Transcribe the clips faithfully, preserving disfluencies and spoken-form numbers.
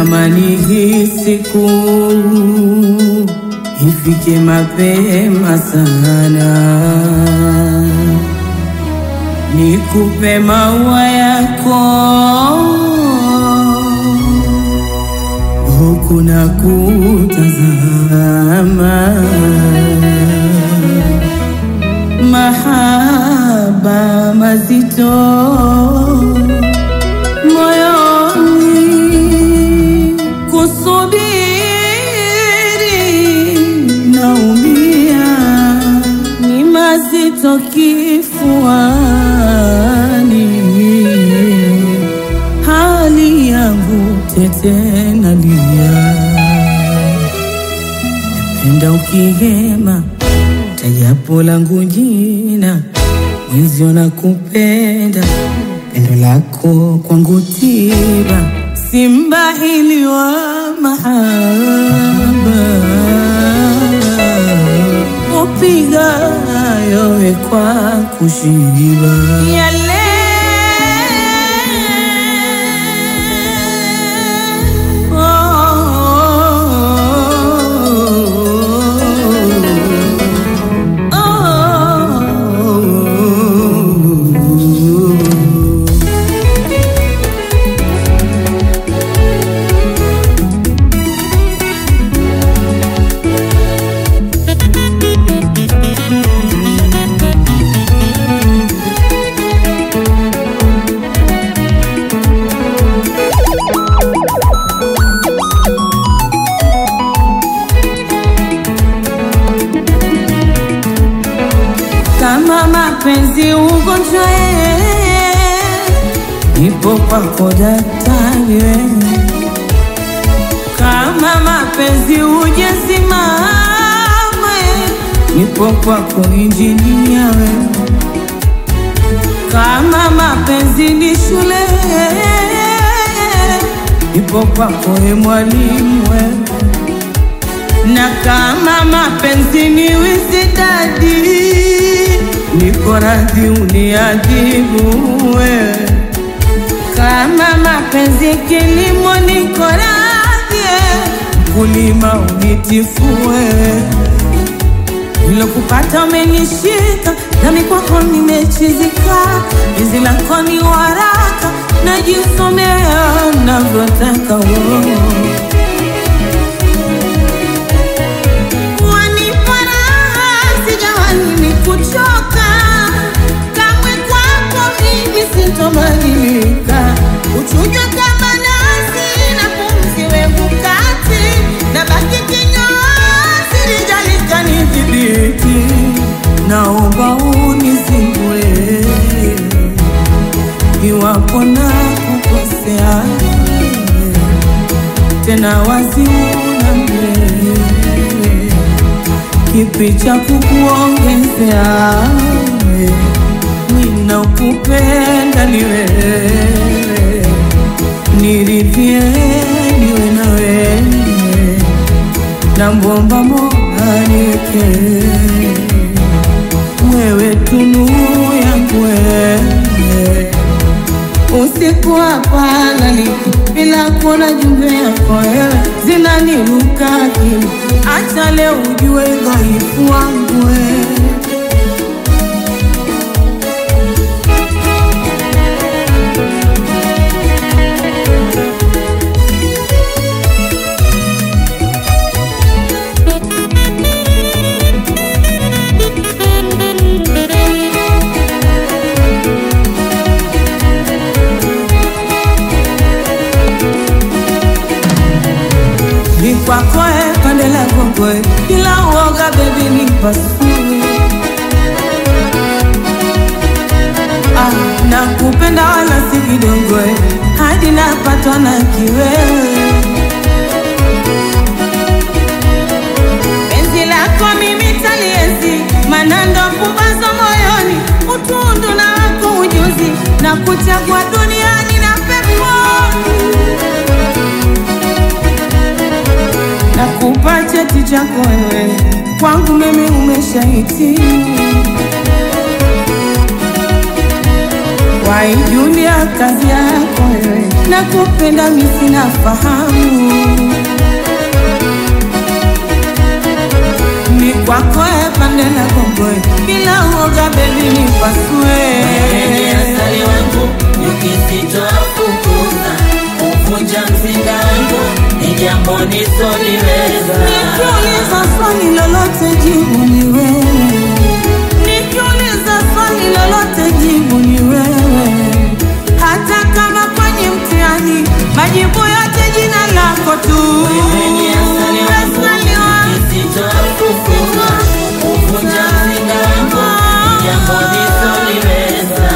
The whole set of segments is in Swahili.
natamani hii siku ifike mapema sana, nikupe maua yako huku na kutazama, mahaba mazito moyoni, kusubiri naumia, ni mazito kifuani, hali yangu tete nalia. Napenda ukihema tajapo langu jina, mwenzio nakupenda, pendo lako kwangu tiba, simbahili wa mahaba, upiga yowe kwa kushiba yale kama mapenzi ugonjwa, nipo kwako daktari. Kama mapenzi ujesimama, nipo kwako injinia. Kama mapenzi ni shule, nipo kwako mwalimu. Na kama mapenzi ni wisidadi, niko radhi uniadhibu we. Kama mapenzi kilimo, niko radhi kulima unitifue. Ilo kupata umenishika, nami kwako nimechizika, hizi lako ni waraka, najisomea navyotaka wewe. Kuchoka kamwe kwako mimi sintomadilika, uchujwa kama nasi na pumzi wevu kati, na baki kinyozi lijalika nijibiti. Naomba unizingue iwapo na kukosea, tena wazi unambele kipi cha kukuongezea, ninakupenda ni wewe, niridhie niwe na wewe, na mbomba Mola niweke wewe tunu yangu wewe. Usiku hapa naliki bila kuona jumbe yako wewe, zinaniruka akili, acha leo ujue dhaifu wangu wewe. Kwako pande la kongwe, bila uoga baby nipasue. Ah, nakupenda wala si kidogo, hadi napatwa na kiwewe. Penzi lako mimi taliezi, manando pumbazo moyoni, utundu na wako ujuzi, na kuchagua duniani na peponi. Nakupa cheti chako wewe, kwangu mimi umeshahitimu. Hai dunia kazi yako wewe, nakupenda mimi sina fahamu. Ni kwako pande na gongo, bila uoga baby nipasue. Wewe asali wangu, nikisitokukuza uvunja mzinga wangu, ni jambo nisoliweza. Nikiuliza swali lolote jibu ni wewe, nikiuliza swali lolote jibu ni wewe. Hata kama kwenye mtihani majibu yote jina lako tu. Wewe ni asali wangu, nikisitokukuza uvunja mzinga wangu, ni jambo nisoliweza.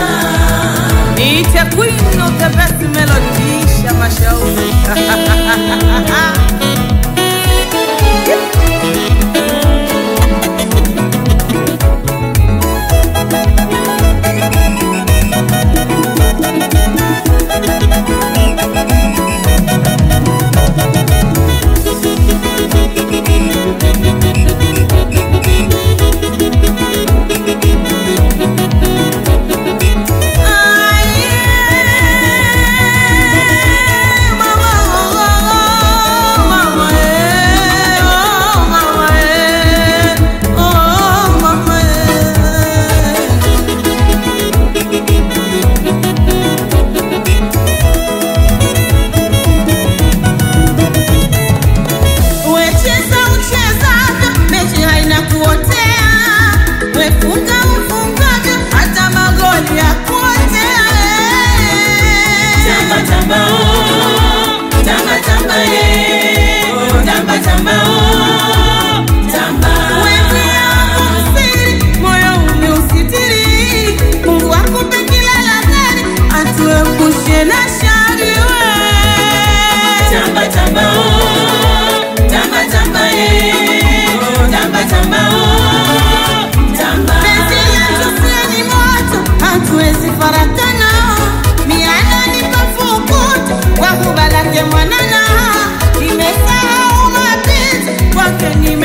Niite queen of the best melody, Shama Shauri. Mwanana, nimesahau mapenzi kwake.